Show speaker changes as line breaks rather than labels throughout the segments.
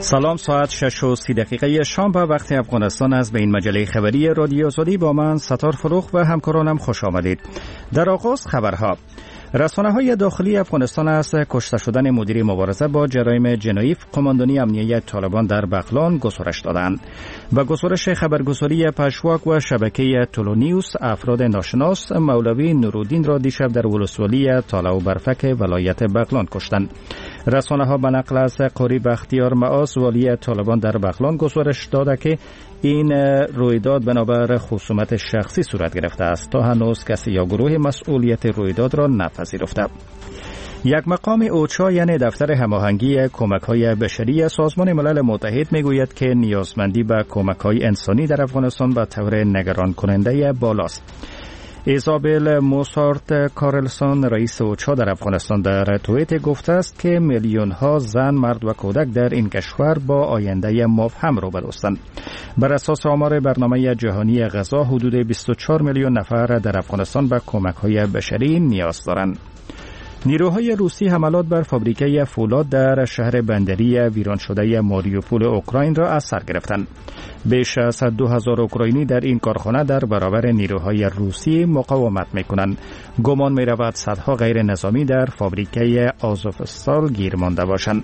سلام، ساعت 6:30 شام به وقت افغانستان است. به این مجله خبری رادیو آزادی با من ستار فروخ و همکارانم خوش آمدید. در آغاز خبرها: رسانه‌های داخلی افغانستان از کشته شدن مدیر مبارزه با جرایم جنایی قماندانی امنیت طالبان در بغلان گزارش دادند. به گزارش خبرگزاری پشواک و شبکه تولونیوس، افراد ناشناس مولوی نورالدین را دیشب در ولسوالی طالع و برفک ولایت بغلان کشتند. رسانه‌ها به نقل از قاری بختیار معاذ والی طالبان در بغلان گزارش داده که این رویداد بنابر خصومت شخصی صورت گرفته است. تا هنوز کسی یا گروه مسئولیت رویداد را نپذیرفته. یک مقام اوچا یعنی دفتر هماهنگی کمک‌های بشری سازمان ملل متحد میگوید که نیازمندی به کمک‌های انسانی در افغانستان به طور نگران کننده بالاست. ایزابل موسارت کارلسون، رئیس اوچا در افغانستان، در توییت گفته است که میلیون‌ها زن، مرد و کودک در این کشور با آینده مبهم روبروستند. بر اساس آمار برنامه جهانی غذا، حدود 24 میلیون نفر در افغانستان به کمک‌های بشری نیاز دارند. نیروهای روسی حملات بر فابریکه فولاد در شهر بندری ویران شده ماریوپول اوکراین را از سر گرفتند. بیش از 2000 اوکراینی در این کارخانه در برابر نیروهای روسی مقاومت می‌کنند. گمان می‌رود صدها غیر نظامی در فابریکه آزوفستال گیر مانده باشند.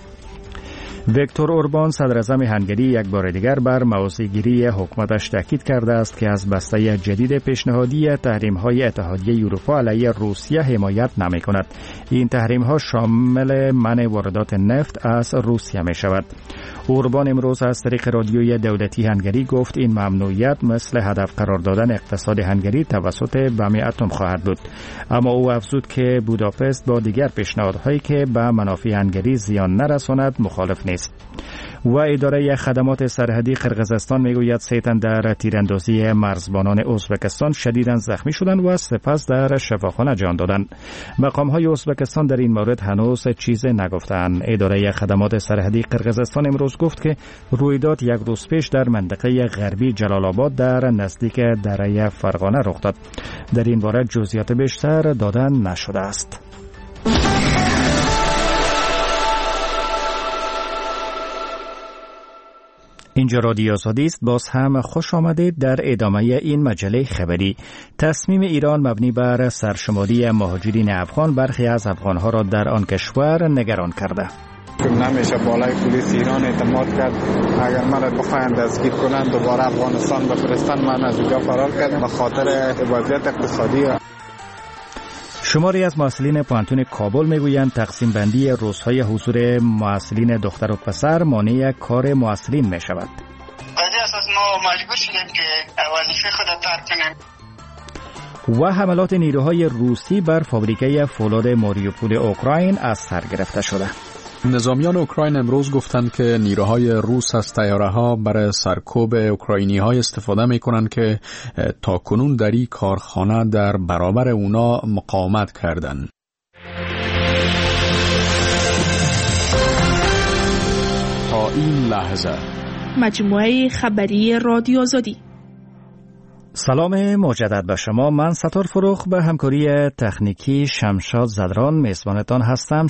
ویکتور اوربان، صدر اعظم هنگری، یک بار دیگر بر موضع‌گیری حکومتش تاکید کرده است که از بسته جدید پیشنهادی تحریم‌های اتحادیه اروپا علیه روسیه حمایت نمی‌کند. این تحریم‌ها شامل منع واردات نفت از روسیه می‌شود. اوربان امروز از طریق رادیوی دولتی هنگری گفت این ممنوعیت مثل هدف قرار دادن اقتصاد هنگری توسط بم اتم خواهد بود. اما او افزود که بوداپست با دیگر پیشنهادهایی که به منافع هنگری زیان نرساند مخالف نیست. و اداره خدمات سرحدی قرقیزستان میگوید 3 تن در تیراندازی مرزبانان ازبکستان شدیداً زخمی شدند و سپس در شفاخانه جان دادند. مقام‌های ازبکستان در این مورد هنوز چیزی نگفتند. اداره خدمات سرحدی قرقیزستان امروز گفت که رویداد یک روز پیش در منطقه غربی جلال آباد در نزدیک دره فرغانه رخ داد. در این باره جزئیات بیشتر داده نشده است. اینجا رادیو آزادی است. باز هم خوش آمدید در ادامه این مجله خبری. تصمیم ایران مبنی بر سرشماری مهاجرین افغان برخی از افغانها را در آن کشور نگران کرده.
نمیشه بالای پلیس ایران اعتماد کرد. اگر من را بخواهند دستگیر کنند دوباره افغانستان بفرستن، من از اینجا فرار کردم به خاطر وضعیت اقتصادی.
شماری از مسئولین پانتون کابل میگویند تقسیم بندی روزهای حضور مسئولین دختر و پسر مانع کار مسئولین می شود.
از اساس ما مجبور شدیم که وظیفه خود را ترک کنیم.
و حملات نیروهای روسی بر فابریکه فولاد ماریوپول اوکراین از سر گرفته شده.
نظامیان اوکراین امروز گفتند که نیروهای روس از طیاره‌ها برای سرکوب اوکراینی‌ها استفاده می‌کنند که تاکنون در این کارخانه در برابر اونا مقاومت کردند. تا این لحظه
مجموعه خبری رادیو آزادی.
سلام مجدد به شما. من ستار فروخ به همکاری تکنیکی شمشاد زدران میزبانتان هستم.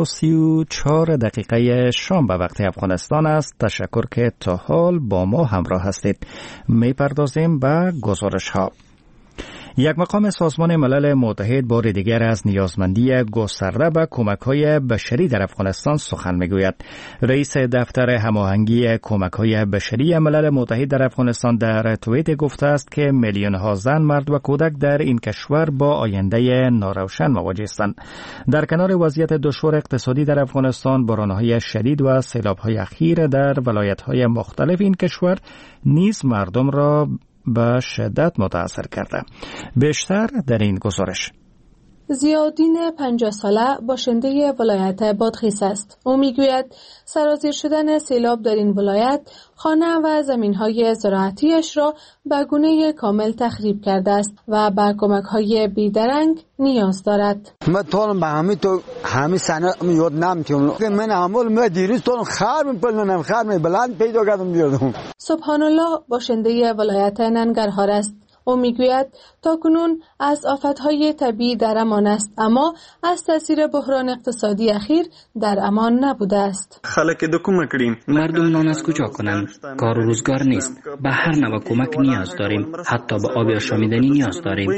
6:34 شام به وقت افغانستان است. تشکر که تا حال با ما همراه هستید. میپردازیم به گزارش ها. یک مقام سازمان ملل متحد بار دیگر از نیازمندی گسترده به کمک‌های بشری در افغانستان سخن می‌گوید. رئیس دفتر هماهنگی کمک‌های بشری ملل متحد در افغانستان در توییت گفته است که میلیون‌ها زن، مرد و کودک در این کشور با آینده ناروشن مواجه هستند. در کنار وضعیت دشوار اقتصادی در افغانستان، باران‌های شدید و سیلاب‌های اخیر در ولایت‌های مختلف این کشور نیز مردم را به شدت متاثر کرده. بیشتر در این گزارش.
ضیاءالدین 50 ساله باشنده ولایت بادغیس است. او میگوید سرازیر شدن سیلاب در این ولایت خانه و زمین‌های زراعتیش را به گونه کامل تخریب کرده است و به کمک‌های بیدرنگ نیاز دارد.
من طولم به همه سنه یاد نمیتونم. من عمل دیروز طولم خرم بلند پیدا کردم بیاردم.
سبحان الله باشنده ولایت ننگرهار است. او میگوید تاکنون از آفتهای طبیعی در امان است، اما از تاثیر بحران اقتصادی اخیر در امان نبوده است.
مردم نان از کجا کنند؟ کار و روزگار نیست. به هر نوع کمک نیاز داریم. حتی به آب آشامیدنی نیاز داریم.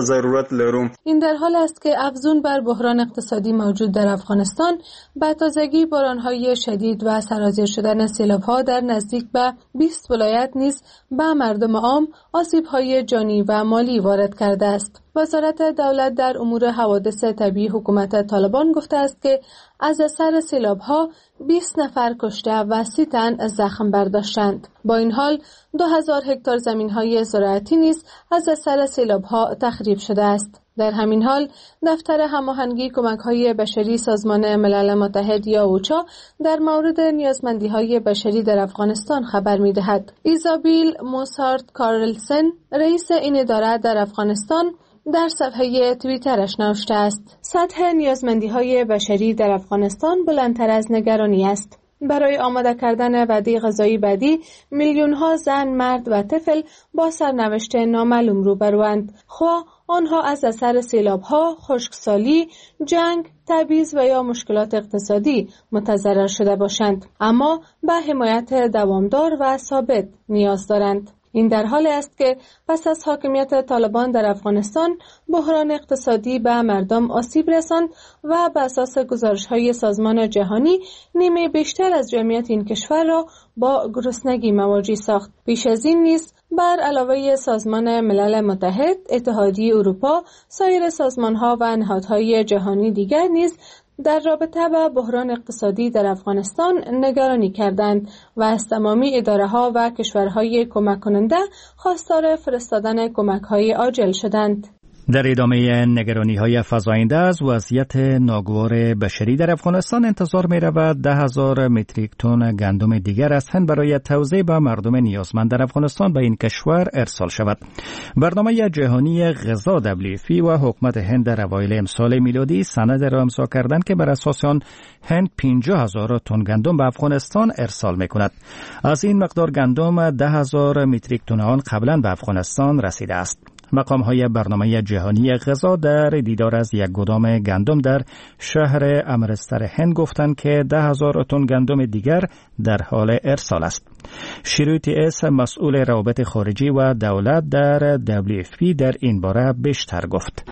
این در حال است که افزون بر بحران اقتصادی موجود در افغانستان، به تازگی بارانهای شدید و سرازیر شدن سیلاب‌ها در نزدیک به 20 ولایت نیز به مردم عام آسیب‌های جانی و مالی وارد کرده است. وزارت دولت در امور حوادث طبیعی حکومت طالبان گفته است که از اثر سیلاب‌ها 20 نفر کشته و 30 تن زخم برداشتند. با این حال 2000 هکتار زمین‌های زراعتی نیز از اثر سیلاب‌ها تخریب شده است. در همین حال دفتر هماهنگی کمک‌های بشری سازمان ملل متحد یا اوچا در مورد نیازمندی‌های بشری در افغانستان خبر می‌دهد. ایزابیل موسارت کارلسن، رئیس این اداره در افغانستان، در صفحه توییترش نوشته است: سطح نیازمندی‌های بشری در افغانستان بلندتر از نگرانی است. برای آماده کردن وعده غذایی بعدی، میلیون‌ها زن، مرد و طفل با سرنوشت نامعلوم روبروند، خواه آنها از اثر سیلاب‌ها، خشکسالی، جنگ، تبعیض و یا مشکلات اقتصادی متضرر شده باشند، اما به حمایت دوامدار و ثابت نیاز دارند. این در حالی است که پس از حاکمیت طالبان در افغانستان بحران اقتصادی به مردم آسیب رساند و به اساس گزارش‌های سازمان جهانی نیمه بیشتر از جمعیت این کشور را با گرسنگی مواجه ساخت. پیش از این نیز بر علاوه سازمان ملل متحد، اتحادیه اروپا، سایر سازمان‌ها و نهادهای جهانی دیگر نیز در رابطه با بحران اقتصادی در افغانستان نگرانی کردند و از تمامی اداره‌ها و کشورهای کمک کننده خواستار فرستادن کمک‌های عاجل شدند.
در ادامه نگرانی‌های فزاینده از وضعیت ناگوار بشری در افغانستان انتظار می‌رود 10,000 متریک تن گندم دیگر از هند برای توزیع به مردم نیازمند در افغانستان به این کشور ارسال شود. برنامه جهانی غذا WFP و حکومت هند در اوایل امسال میلادی سند را امضا کردند که بر اساس آن هند 50,000 تن گندم به افغانستان ارسال می‌کند. از این مقدار گندم 10,000 متریک تن آن قبلا به افغانستان رسیده است. مقام‌های برنامه جهانی غذا در دیدار از یک گدام گندم در شهر امرستر هند گفتند که 10,000 تن گندم دیگر در حال ارسال است. شروتی اس مسئول روابط خارجی و دولت در WFP در این باره بیشتر گفت.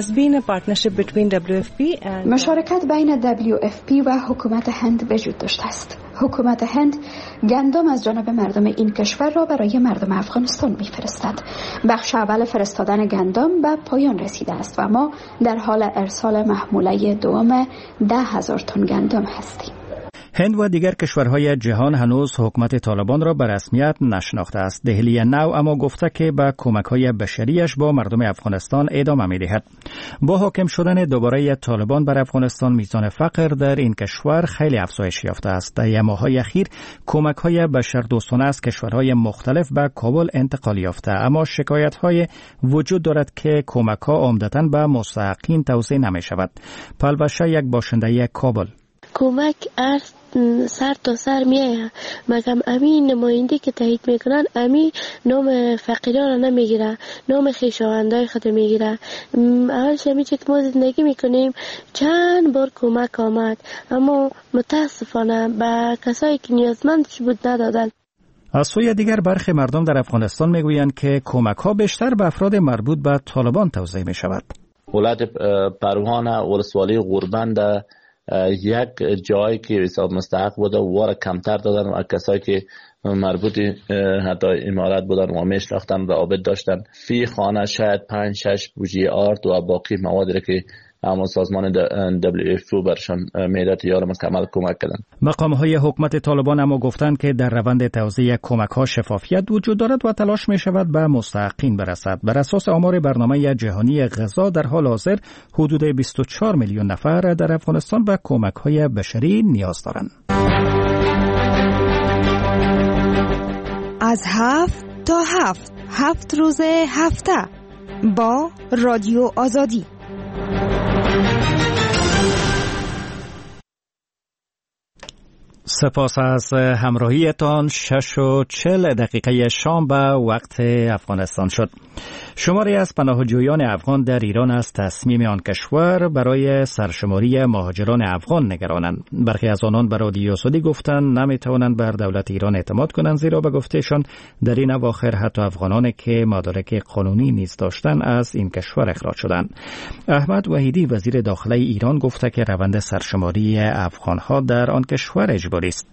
مشارکت بین WFP و حکومت هند وجود داشته است. حکومت هند گندم از جانب مردم این کشور را برای مردم افغانستان می‌فرستد. بخش اول فرستادن گندم به پایان رسیده است و ما در حال ارسال محموله دوم 10,000 تن گندم هستیم.
هند و دیگر کشورهای جهان هنوز حکومت طالبان را به رسمیت نشناخته است. دهلی نو اما گفته که به کمک‌های بشریش با مردم افغانستان ادامه می‌دهد. با حاکم شدن دوباره طالبان بر افغانستان میزان فقر در این کشور خیلی افزایش یافته است. در ماه‌های اخیر کمک‌های بشردوستانه از کشورهای مختلف به کابل انتقال یافته، اما شکایت‌های وجود دارد که کمک‌ها عمدتاً به مستحقین توزیع نمی‌شود. پلوشه یک باشنده کابل:
کمک سر تا سر میایه، مگم امی نماینده که تایید میکنن امی نام فقیران را نمیگیره، نام خویشاوندای خود میگیره. اولش همی چه که ما زندگی میکنیم چند بار کمک آمد، اما متاسفانه به کسایی که نیازمندش بود ندادن.
از سوی دیگر برخی مردم در افغانستان میگویند که کمک ها بیشتر به افراد مربوط به طالبان توزیع می شود.
ولایت پروان ولسوالی غوربند یک جایی که حساب مستحق بوده واره کمتر دادن و کسایی که مربوط حتی امارات بودن و میشناختن روابط داشتن فی خانه شاید 5-6 بوجی آرد و باقی موادی که اما سازمان WFP برشان میداد یار مکمل کمک کردن.
مقام‌های حکومت طالبان اما گفتند که در روند توزیع کمک‌ها شفافیت وجود دارد و تلاش می‌شود به مستحقین برسد. بر اساس آمار برنامه جهانی غذا در حال حاضر حدود 24 میلیون نفر در افغانستان به کمک‌های بشری نیاز دارند.
از 7 تا 7 روز هفته با رادیو آزادی.
سپاس از همراهیتان. 6:40 شام به وقت افغانستان شد. شماری از پناهجویان افغان در ایران از تصمیم آن کشور برای سرشماری مهاجران افغان نگرانند. برخی از آنان به رادیو سعودی گفتند نمیتوانند بر دولت ایران اعتماد کنند، زیرا به گفتهشان در این اواخر حتی افغانانی که مدارک قانونی نیز داشتند از این کشور اخراج شدند. احمد وحیدی وزیر داخلی ایران گفته که روند سرشماری افغانها در آن کشور اجباری است.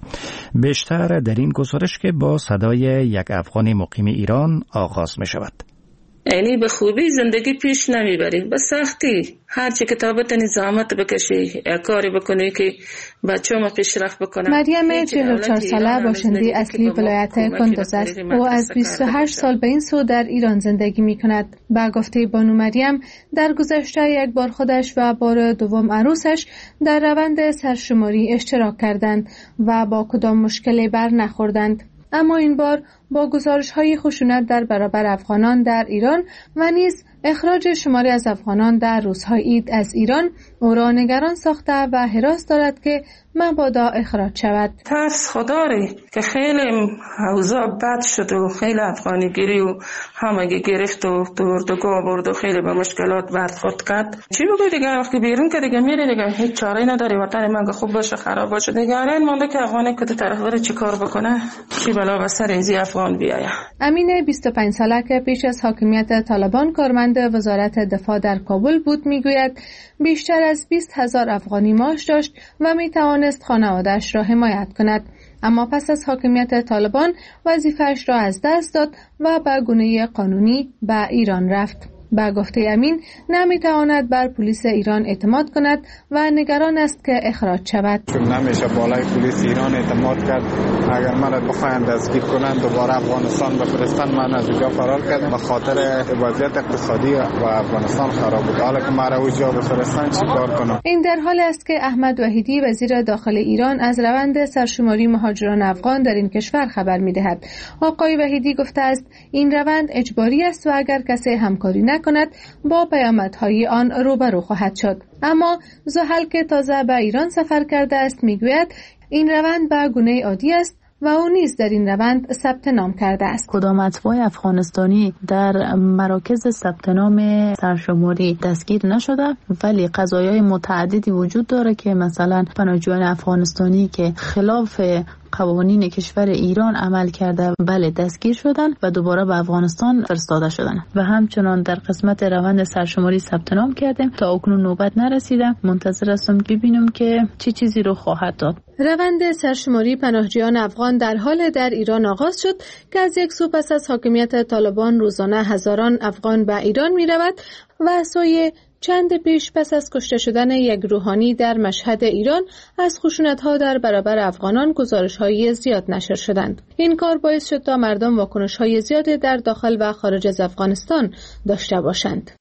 بیشتر در این گزارش که با صدای یک افغان مقیم ایران آغاز می شود.
یعنی به خوبی زندگی پیش نمیبری، به سختی هرچی کتابت نظامت بکشی، کاری بکنی که بچه ما پیشرفت بکنن.
مریم 44 ساله باشنده اصلی ولایت کندوز است. او از 28 سال به این سو در ایران زندگی می کند. با گفته بانو مریم در گذشته یک بار خودش و بار دوم عروسش در روند سرشماری اشتراک کردند و با کدام مشکلی بر نخوردند. اما این بار با گزارش‌های خشونت در برابر افغانان در ایران و نیز اخراج شماری از افغانان در روزهای عید از ایران او را نگران ساخته و هراس دارد که مبادا اخراج شود.
ترس خداره که خیلی اوضاع بد شد و خیلی افغانی گیری و همگی گرفت و اردوگاه برد و خیلی به مشکلات برخورد کرد. چی بگوی دیگه وقتی بیرون که دیگه میره دیگه هیچ چاره نداری، وطن من خوب باشه خراب باشه دیگه این مونده که افغانی کدوم طرف بره چی کار بکنه، چی بلا به سر این افغان بیاید.
امین 25 ساله که پیش از حاکمیت طالبان کارمند وزارت دفاع در کابل بود میگوید بیشتر از 20,000 افغانی معاش داشت و میتوانست خانواده‌اش را حمایت کند، اما پس از حاکمیت طالبان وظیفه‌اش را از دست داد و به گونه قانونی به ایران رفت. با گفته امین نمیتواند بر پلیس ایران اعتماد کند و نگران است که اخراج شود.
چون نمیشه بالای پلیس ایران اعتماد کرد. اگر من بخواهند دستگیر کنند دوباره افغانستان بفرستن، من از اونجا فرار کردم به خاطر وضعیت اقتصادی و افغانستان خراب بود. حالا که من اونجا بفرستن چیکار کنم؟
این در حالی است که احمد وحیدی وزیر داخل ایران از روند سرشماری مهاجران افغان در این کشور خبر می‌دهد. آقای وحیدی گفته است این روند اجباری است و اگر کسی همکاری کند با پیامدهای آن روبرو خواهد شد. اما زحل که تازه به ایران سفر کرده است میگوید این روند به گونه عادی است و او نیز در این روند ثبت نام کرده است.
کدام اتباع افغانستانی در مراکز ثبت نام سرشماری دستگیر نشده، ولی قضایای متعددی وجود داره که مثلا پناهجویان افغانستانی که خلاف قوانین کشور ایران عمل کرده بله دستگیر شدن و دوباره به افغانستان فرستاده شدن و همچنان در قسمت روند سرشماری ثبت نام کردیم. تا اکنون نوبت نرسیده، منتظر هستم که ببینم که چه چیزی رو خواهد داد.
روند سرشماری پناهجویان افغان در حال در ایران آغاز شد که از یک سو پس از حاکمیت طالبان روزانه هزاران افغان به ایران می رود و سوی چند پیش پس از کشته شدن یک روحانی در مشهد ایران از خشونت‌ها در برابر افغانان گزارش‌های زیاد نشر شدند. این کار باعث شد تا مردم واکنش‌های زیادی در داخل و خارج از افغانستان داشته باشند.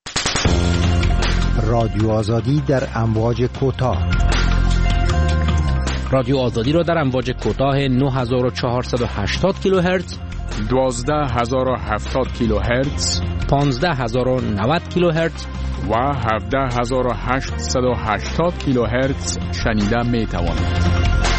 رادیو آزادی در امواج کوتاه.
رادیو آزادی را در امواج کوتاه 9480 کیلوهرتز،
12070 کیلوهرتز،
15090 کیلوهرتز
و 17880 کیلوهرتز شنیده می توانید.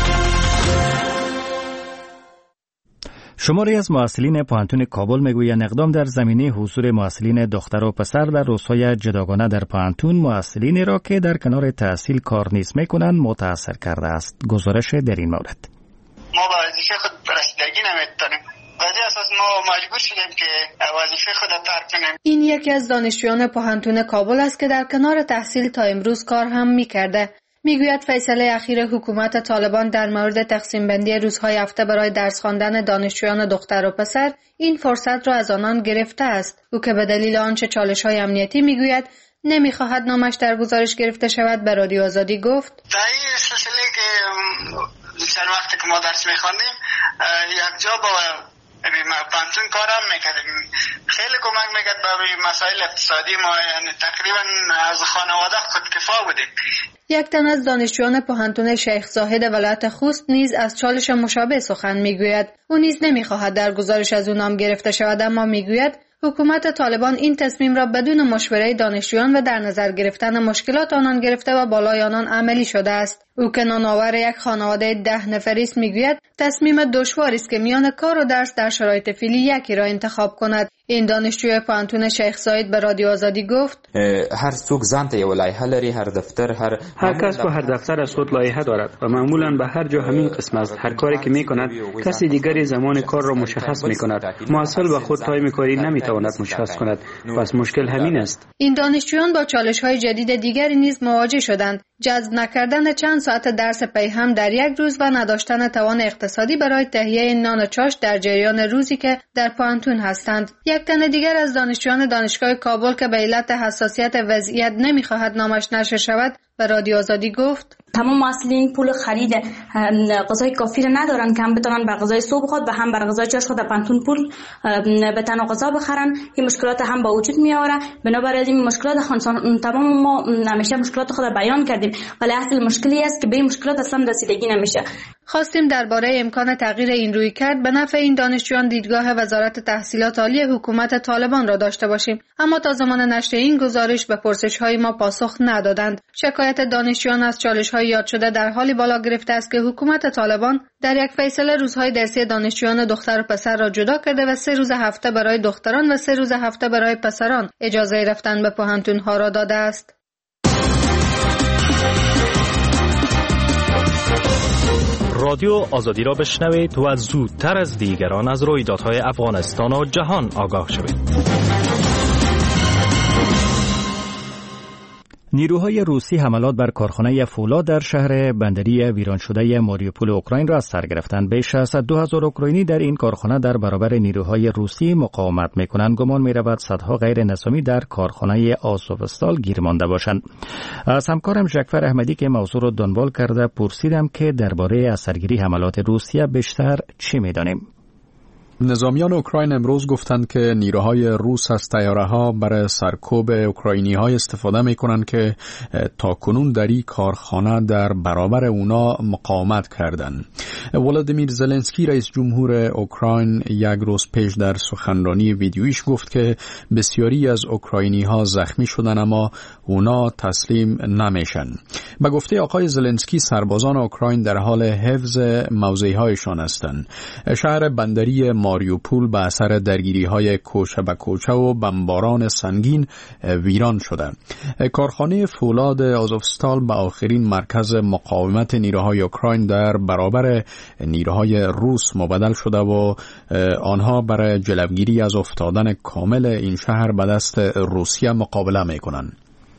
شماری از محصلین پانتون کابل میگویند اقدام در زمینه حضور محصلین دختر و پسر در روزهای جداگانه در پانتون محصلینی را که در کنار تحصیل کار نیز میکنند متاثر کرده است. گزارش در این مورد.
ما به وظیفه خود رسیدگی نمیتونیم. ولی اساس ما مجبور شدیم که وظیفه خود ترک کنیم.
این یکی از دانشجویان پانتون کابل است که در کنار تحصیل تا امروز کار هم میکرده. میگوید فیصله اخیر حکومت طالبان در مورد تقسیم بندی روزهای هفته برای درس خواندن دانشجویان دختر و پسر این فرصت را از آنان گرفته است. او که به دلیل آنچه چالش‌های امنیتی میگوید نمیخواهد نامش در گزارش گرفته شود به رادیو آزادی گفت
در این سلسله که چند وقتی که ما درس میخواندیم یک جا با پانتون کارم میکردیم، خیلی کمک میکرد به مسائل اقتصادی ما، یعنی تقریبا از خانواده خودکفا بودیم.
یک تن از دانشجویان پانتون شیخ زاهد ولایت خوست نیز از چالش مشابه سخن میگوید. او نیز نمیخواهد در گزارش از او نام گرفته شود، اما میگوید حکومت طالبان این تصمیم را بدون مشوره دانشجویان و در نظر گرفتن مشکلات آنان گرفته و بالای آنان عملی شده است. او که نانآور یک خانواده 10 نفری است میگوید تصمیم دشواری است که میان کار و درس در شرایط فعلی یکی را انتخاب کند. این دانشجوی پوهنتون شیخ زاید به رادیو آزادی گفت
هر څوک ځانته یو لایحه لري، هر دفتر
هر کس به هر دفتر از خود لایحه دارد و معمولا به هر جا همین قسم است. هر کاری که میکند کسی دیگری زمان کار را مشخص میکند. محصل به خود تایم کاری نمیتواند مشخص کند. پس مشکل همین است.
این دانشجویان با چالش‌های جدید دیگری نیز مواجه شدند. جذب نکردن چند ساعت درس پیهم در یک روز و نداشتن توان اقتصادی برای تهیه نان و چاش در جریان روزی که در پوهنتون هستند. یک تن دیگر از دانشجویان دانشگاه کابل که به علت حساسیت وضعیت نمیخواهد نامش نشر شود به رادیو آزادی گفت
تمام محصلین پول خرید غذای کافی را ندارن که هم بتونن بر غذای صبح خود و هم بر غذای چاش خود در پانتون پول به تن و غذا بخرن. این مشکلات هم با وجود می آوره. بنابراین این مشکلات تمام ما همیشه مشکلات خود بیان کردیم، ولی اصل مشکلی است که به این مشکلات اصلا رسیدگی نمیشه.
خواستیم درباره امکان تغییر این رویکرد به نفع این دانشجویان دیدگاه وزارت تحصیلات عالی حکومت طالبان را داشته باشیم، اما تا زمان نشر این گزارش به پرسش‌های ما پاسخ ندادند. شکایت دانشجویان از چالش‌های یاد شده در حالی بالا گرفته است که حکومت طالبان در یک فیصله روزهای درسی دانشجویان دختر و پسر را جدا کرده و 3 روز هفته برای دختران و 3 روز هفته برای پسران اجازه رفتن به پوهنتون‌ها را داده است.
رادیو آزادی را بشنوید و زودتر از دیگران از رویدادهای افغانستان و جهان آگاه شوید.
نیروهای روسی حملات بر کارخانه فولاد در شهر بندری ویران شده ماریوپول اوکراین را از سر گرفتند. بیش از 2000 اوکراینی در این کارخانه در برابر نیروهای روسی مقاومت می‌کنند. گمان می‌رود صدها غیر نظامی در کارخانه آزوفستال گیر مانده باشند. از همکارم ژکفر احمدی که موضوع را دنبال کرده پرسیدم که درباره اثرگیری حملات روسیه بیشتر چی می‌دانیم.
نظامیان اوکراین امروز گفتند که نیروهای روس از طیاره‌ها برای سرکوب اوکراینی‌ها استفاده می‌کنند که تاکنون در این کارخانه در برابر اونا مقاومت کردند. ولادیمیر زلنسکی رئیس جمهور اوکراین یک روز پیش در سخنرانی ویدیویش گفت که بسیاری از اوکراینی‌ها زخمی شدند اما اونا تسلیم نمیشن. به گفته آقای زلنسکی سربازان اوکراین در حال حفظ موضع‌هایشان هستند. شهر بندری ماریوپول به اثر درگیری‌های کوچه به کوچه و بمباران سنگین ویران شده. کارخانه فولاد آزوفستال به آخرین مرکز مقاومت نیروهای اوکراین در برابر نیروهای روس مبدل شده و آنها برای جلوگیری از افتادن کامل این شهر به دست روسیه مقابله می‌کنند.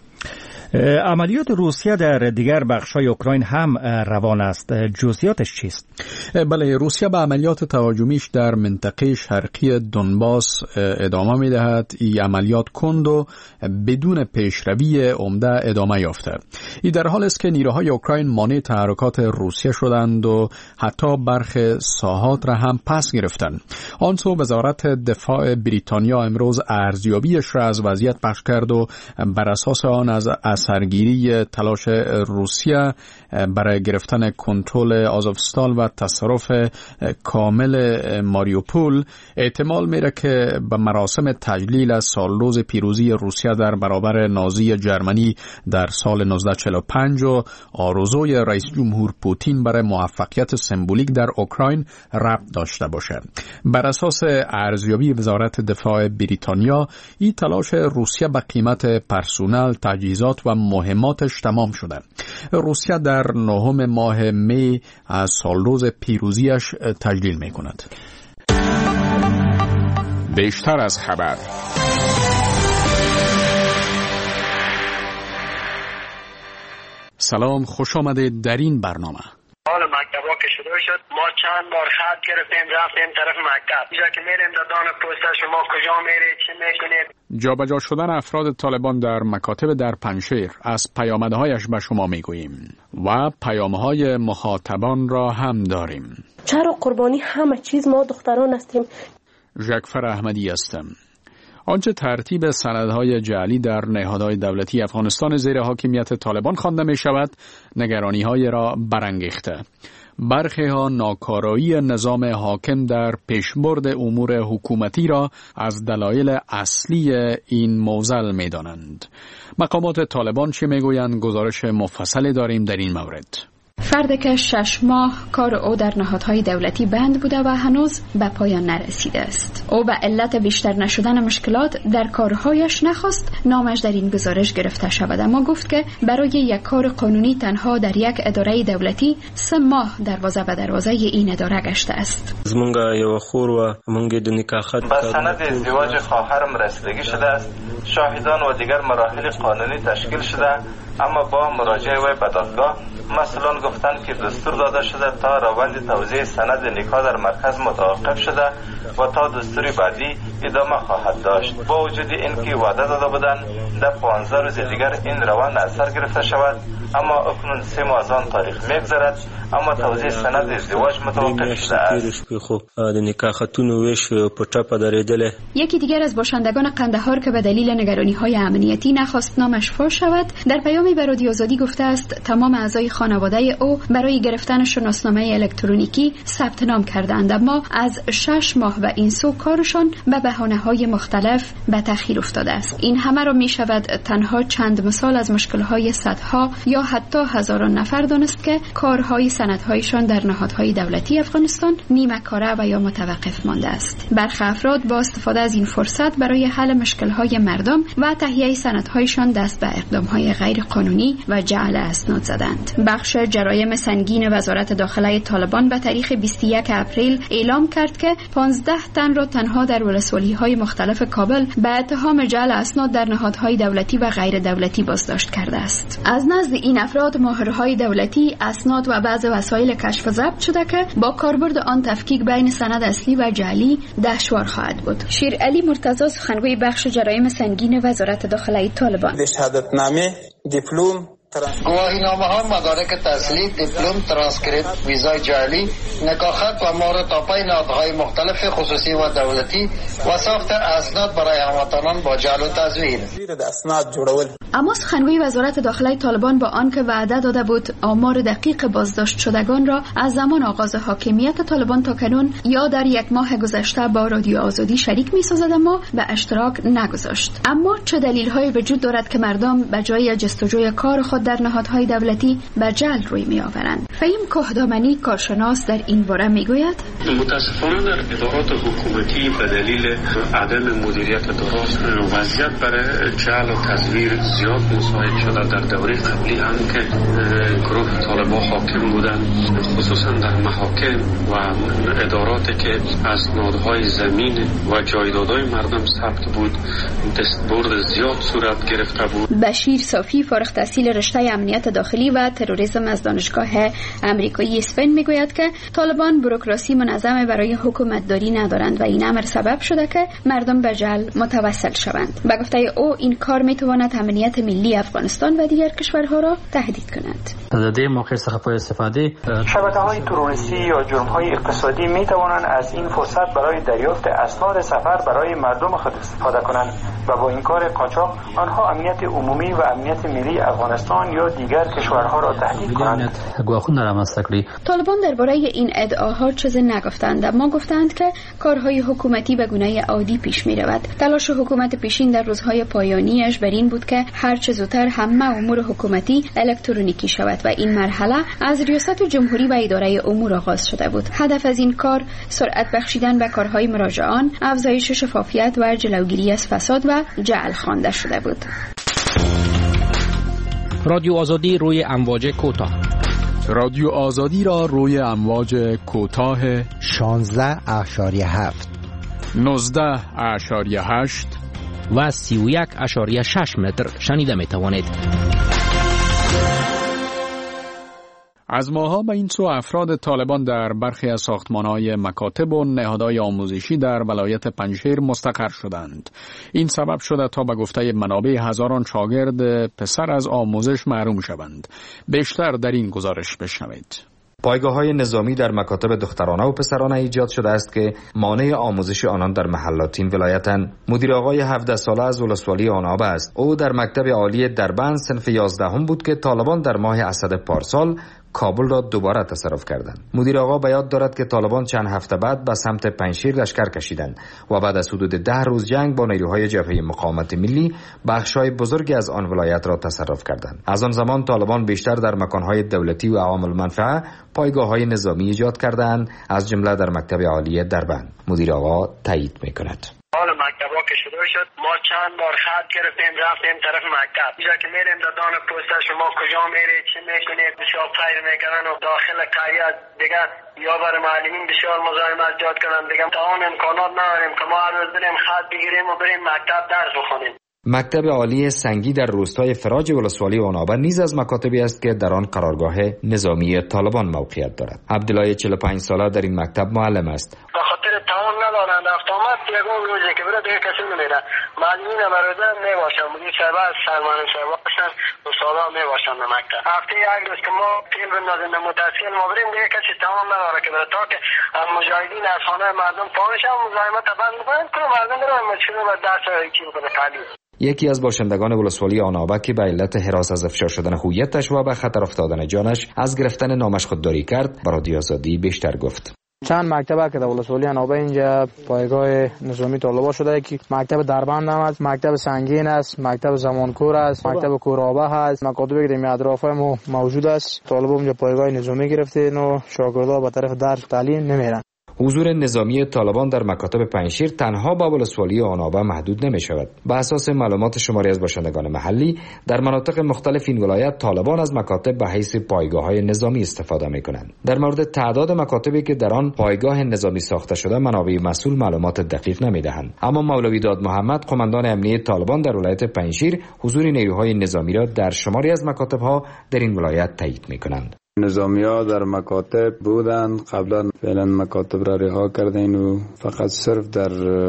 عملیات روسیه در دیگر بخش‌های اوکراین هم روان است. جزئیاتش چیست؟
بله، روسیه به عملیات تهاجمیش در منطقه شرقی دونباس ادامه می‌دهد. این عملیات کند و بدون پیشروی عمده ادامه یافته. این در حالی است که نیروهای اوکراین مانع تحرکات روسیه شدند و حتی برخی ساحات را هم پس گرفتند. آنسو وزارت دفاع بریتانیا امروز ارزیابیش را از وضعیت پخش کرد و بر اساس آن از سرگیری تلاش روسیه برای گرفتن کنترل آزوفستال و تصرف کامل ماریوپول احتمال میره که به مراسم تجلیل از سالروز پیروزی روسیه در برابر نازی جرمنی در سال 1945 و آرزوی رئیس جمهور پوتین برای موفقیت سمبولیک در اوکراین ربط داشته باشه. بر اساس ارزیابی وزارت دفاع بریتانیا این تلاش روسیه به قیمت پرسونل، تجهیزات و مهماتش تمام شده. روسیه در 9 ماه می از سالروز پیروزیش تجلیل می کند.
بیشتر از خبر.
سلام، خوش آمدید در این برنامه.
حال مکتبا که شروع شد ما چند بار خط گرفتیم رفتیم طرف مکتب. اینجا که میریم دادان پست شما کجا میرید چی میکنید.
جابجا شدن افراد طالبان در مکاتب در پنجشیر از پیامدهایش به شما میگوییم و پیامهای مخاطبان را هم داریم.
چرا قربانی همه چیز ما دختران هستیم.
ژکفر احمدی هستم. آنچه ترتیب سندهای جعلی در نهادهای دولتی افغانستان زیر حاکمیت طالبان خوانده می شود نگرانی‌های را برانگیخته. برخی ها ناکارایی نظام حاکم در پیشبرد امور حکومتی را از دلایل اصلی این معضل می دانند. مقامات طالبان چه می گویند؟ گزارش مفصلی داریم در این مورد.
فردی که 6 ماه کار او در نهادهای دولتی بند بوده و هنوز به پایان نرسیده است. او به علت بیشتر نشدن مشکلات در کارهایش نخواست نامش در این گزارش گرفته شود، اما گفت که برای یک کار قانونی تنها در یک اداره دولتی 3 ماه دروازه به دروازه این اداره گشته است.
به سند ازدواج خواهرم رسیدگی شده است. شاهدان و دیگر مراحل قانونی تشکیل شده، اما با مراجعه و به دادگاه مسئولان گفتند که دستور داده شده تا روند توزیع سند نکاح در مرکز متوقف شده و تا دستور بعدی ادامه خواهد داشت. با وجود اینکه وعده داده بودند در 15 روز دیگر این روند از سر گرفته شود، اما اکنون 3 ماه از آن تاریخ می‌گذرد، اما توزیع سند ازدواج متوقف شده است.
یکی دیگر از باشندگان قندهار که به دلیل نگرانی‌های امنیتی نخواست نامش فاش شود، در پیامی به رادیو آزادی گفته است تمام اعضای خانواده او برای گرفتن شناسنامه الکترونیکی ثبت نام کردند، اما از 6 ماه و این سو کارشان به بهانه‌های مختلف به تأخیر افتاده است. این همه را می‌شود تنها چند مثال از مشکل‌های صدها یا حتی هزاران نفر دانست که کارهای سندهایشان در نهادهای دولتی افغانستان نیمه کاره و یا متوقف مانده است. برخی افراد با استفاده از این فرصت برای حل مشکل‌های مردم و تهیه سندهایشان دست به اقدام‌های غیر قانونی و جعل اسناد زدند. بخش جرایم سنگین وزارت داخله طالبان به تاریخ 21 اپریل اعلام کرد که 15 تن را تنها در ولسوالی‌های مختلف کابل به اتهام جعل اسناد در نهادهای دولتی و غیر دولتی بازداشت کرده است. از نزد این افراد ماهرهای دولتی اسناد و بعض وسایل کشف و ضبط شده که با کاربرد آن تفکیک بین سند اصلی و جعلی دشوار خواهد بود. شیر علی مرتضی سخنگوی بخش جرایم سنگین وزارت داخله طالبان:
شهادتنامه، دیپلم، گواهینامه‌ها، مدارک تحصیلی، دیپلم، ترانسکریپت، ویزای جعلی، نکاحخط و مهر تاپای نهادهای مختلف خصوصی و دولتی و ساخت اسناد برای هموطنان با جعل و تزویر.
اما سخنگوی وزارت داخله طالبان با آنکه وعده داده بود آمار دقیق بازداشت شدگان را از زمان آغاز حاکمیت طالبان تا کنون یا در 1 ماه گذشته با رادیو آزادی شریک می‌سازد، اما به اشتراک نگذاشت. اما چه دلیل‌هایی وجود دارد که مردم به جای جستجوی کار خود در نهادهای دولتی به جعل روی می‌آورند؟ فهیم کهدامنی کارشناس در این باره می‌گوید:
متاسفانه در ادارات حکومتی به دلیل عدم مدیریت درست وضعیت برای جعل و تزویر زیاد مساعد شده. در دوره قبلی هم که گروه طالبان حاکم بودند، خصوصا در محاکم و اداراتی که اسنادهای زمین و جایدادهای مردم ثبت بود، دستبرد زیاد صورت گرفته بود.
بشیر صافی فارغ التحصیل رشته امنیت داخلی و تروریسم از دانشگاه آمریکایی اسپین میگوید که طالبان بوروکراسی منظم برای حکومتداری ندارند و این امر سبب شده که مردم به جعل متوسل شوند. به گفته او این کار میتواند امنیت ملی افغانستان و دیگر کشورها را تهدید کند.
در دې موقع څخه په استفاده
شبکه‌های تروریستی یا جرم‌های اقتصادی میتوانند از این فرصت برای دریافت اسناد سفر برای مردم خود استفاده کنند و با این کار قاچاق آنها امنیت عمومی و امنیت ملی افغانستان یا دیگر کشورها را تهدید کنند.
طالبان درباره این ادعاها چیزی نگفتند، اما گفتند که کارهای حکومتی به گونه عادی پیش می رود. تلاش حکومت پیشین در روزهای پایانیش بر این بود که هر چه زودتر همه امور حکومتی الکترونیکی شود و این مرحله از ریاست جمهوری و اداره امور آغاز شده بود. هدف از این کار سرعت بخشیدن به کارهای مراجعان، افزایش شفافیت و جلوگیری از فساد و جعل خوانده شده بود.
رادیو آزادی روی امواج کوتاه.
رادیو آزادی را روی امواج کوتاه
16.7
19.8
و 31.6 متر شنیده می توانید.
از ماها به این سو افراد طالبان در برخی از ساختمان‌های مکاتب و نهادهای آموزشی در ولایت پنجشیر مستقر شدند. این سبب شده تا به گفته منابع هزاران شاگرد پسر از آموزش محروم شوند. بیشتر در این گزارش بشنوید.
پایگاه‌های نظامی در مکاتب دخترانه و پسرانه ایجاد شده است که مانع آموزش آنان در محلات این ولایتند. مدیر آقای 17 ساله از ولسوالی آناب است. او در مکتب عالی دربند صنف 11 بود که طالبان در ماه اسد پارسال کابل را دوباره تصرف کردند. مدیر آقا به یاد دارد که طالبان چند هفته بعد به سمت پنجشیر لشکر کشیدند و بعد از حدود 10 روز جنگ با نیروهای جبهه مقاومت ملی بخش‌های بزرگی از آن ولایت را تصرف کردند. از آن زمان طالبان بیشتر در مکان‌های دولتی و عوام المنفعه پایگاه‌های نظامی ایجاد کردند، از جمله در مکتب عالی دربند. مدیر آقا تایید می‌کند.
حال مکتبا که شروع شد ما چند بار خط گرفتیم رفتیم طرف مکتب. اینجا که میریم دادان پست شما کجا میرید چی میکنید بسیار خیر میکنن و داخل قریه دیگه یا برای معلمین بسیار مزاحمت ایجاد کنن دیگه تا اون امکانات نداریم که ما هر روز بریم خط بگیریم و بریم مکتب درس بخونیم.
مکتب عالی سنگی در روستای فراج ولسوالی آنابه نیز از مکاتبی است که در آن قرارگاه نظامی طالبان موقعیت دارد. عبدالله 45 ساله در این مکتب معلم است.
به خاطر تعاون ندارند رفت آمد یگون روزی که بره دیگه کسی نمیره. معلمین برادر نمیباشن، مدیر صاحب سرمانه صاحب باشن، استادا میباشن به مکتب. هفته یک روز که ما تیل بندازیم متأسفانه ما بریم دیگه کسی تعاون نداره که بره تا که مجاهدین از خانه مردم پانش هم مزاحمت بند کنن که مردم برن مشکل و درس چی بکنه تعلیم.
یکی از باشندگان ولسوالی آنابه که به علت هراس از افشا شدن هویتش و به خطر افتادن جانش از گرفتن نامش خودداری کرد، به رادیو آزادی بیشتر گفت.
چند مکتب که در ولسوالی آنابه اینجا پایگاه نظامی طالبان شده که مکتب دربند هم است، مکتب سنگین است، مکتب زمانکور است، مکتب کورابه است، مکاتبی که در اطراف موجود است. طالبان اینجا پایگاه نظامی گرفتن و شاگردها به طرف درس تعلیم نمیرن.
حضور نظامی طالبان در مکاتب پنجشیر تنها با ولسوالی آنابه محدود نمی شود. به اساس معلومات شماری از باشندگان محلی، در مناطق مختلف این ولایت طالبان از مکاتب به حیث پایگاه‌های نظامی استفاده می کنند. در مورد تعداد مکاتبی که در آن پایگاه نظامی ساخته شده، منابع مسئول معلومات دقیق نمی دهند. اما مولوی داد محمد، قماندان امنیه طالبان در ولایت پنجشیر، حضور نیروهای نظامی را در شماری از مکاتب‌ها در این ولایت تایید می کنند.
نظامی‌ها در مکاتب بودند، قبلا فعلا مکاتب را رها کردین و فقط صرف در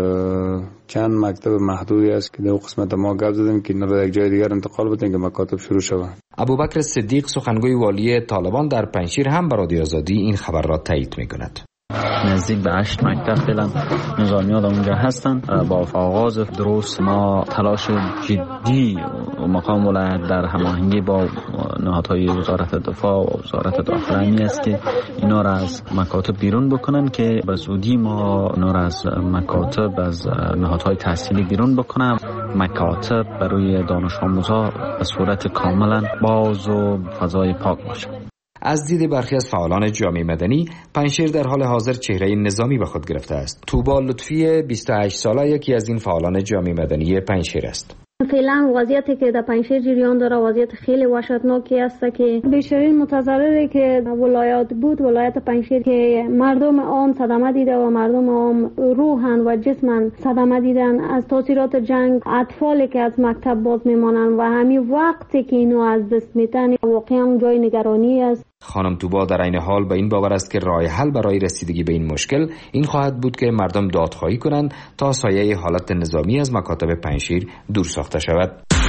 چند مکتب محدودی است که در قسمت ما گپ زدیم که اینا را یک جای دیگر انتقال بدیم که مکاتب شروع شود.
ابوبکر صدیق، سخنگوی والی طالبان در پنجشیر، هم به رادیو آزادی این خبر را تایید می‌کند.
نزدیک به 8 مکتب فعلا نظامی‌ها در اونجا هستن. با آغاز درست ما تلاش جدی و مقام ولایت در هماهنگی با نهادهای وزارت دفاع و وزارت داخله است که اینا را از مکاتب بیرون بکنن که به زودی ما اینا را از مکاتب از نهادهای تحصیلی بیرون بکنم. مکاتب برای دانش آموزا به صورت کاملا باز و فضای پاک باشه.
از دید برخی از فعالان جامعه مدنی، پنجشیر در حال حاضر چهره نظامی به خود گرفته است. توبا لطفی 28 ساله یکی از این فعالان جامعه مدنی پنجشیر است.
فعلا وضعیتی که در پنجشیر جریان داره وضعیت خیلی وحشتناکی است که بیشترین متضرری که ولایت بود ولایت پنجشیر که مردم عام صدمه دیده و مردم عام روحن و جسمن صدمه دیدن از تاثیرات جنگ. اطفالی که از مکتب باز میمانند و همین وقتی که اینو از دست میتن واقعا جای نگرانی است.
خانم توبا در این حال به این باور است که راه حل برای رسیدگی به این مشکل این خواهد بود که مردم دادخواهی کنند تا سایه حالت نظامی از مکاتب پنجشیر دور ساخته شود.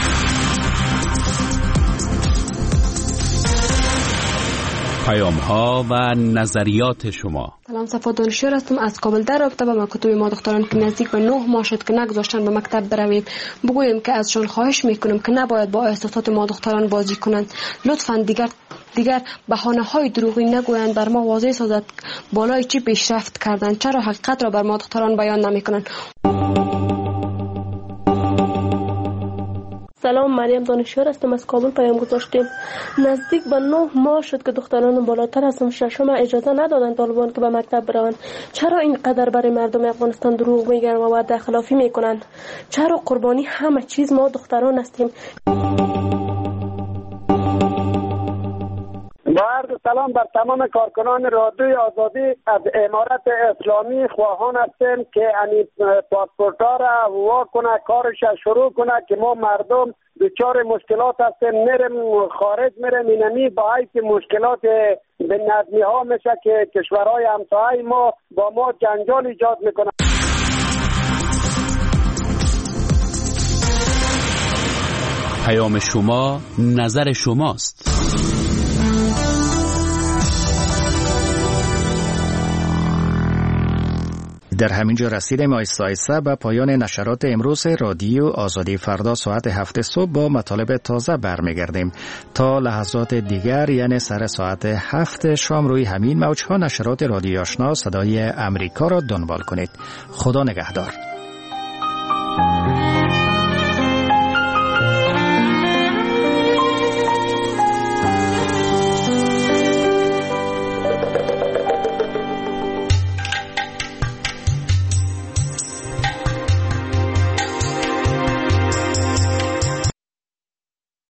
پیام‌ها و نظریات شما.
سلام، صفا دانشور هستم از کابل. در رابطه با مکاتب ما دختران که نزدیک به 9 ماه شد که نگذاشتن به مکتب بروید، بگوییم که ازشان خواهش میکنم که نباید با احساسات ما دختران بازی کنند. لطفاً دیگر بهانه‌های دروغی نگویند، بر ما واضح سازد بالای چی پیشرفت کردند، چرا حقیقت را بر ما دختران بیان نمیکنند. سلام، مریم دانشور هستم از کابل. پیام گذاشتیم نزدیک به 9 ماه شد که دختران بالاتر از 6 اجازه ندادند طالبان که به مکتب بروند. چرا اینقدر برای مردم افغانستان دروغ میگن و وعده خلافی میکنند؟ چرا قربانی همه چیز ما دختران هستیم؟
با عرض سلام بر تمام کارکنان رادیوی آزادی. از امارت اسلامی خواهان هستیم که این پاسپورتا را واکنه، کارش شروع کنه که ما مردم دچار مشکلات هستیم، میریم خارج، میریم اینمی با حیث مشکلات به نظمی ها میشه که کشورهای همسایه ما با ما جنجال ایجاد میکنه.
پیام شما نظر شماست.
در همین جا رسیدیم آیسته به پایان نشرات امروز رادیو آزادی. فردا ساعت 7 صبح با مطالب تازه برمیگردیم. تا لحظات دیگر یعنی سر ساعت 7 شام روی همین موج‌ها نشرات رادیو آشنا صدای امریکا را دنبال کنید. خدا نگهدار.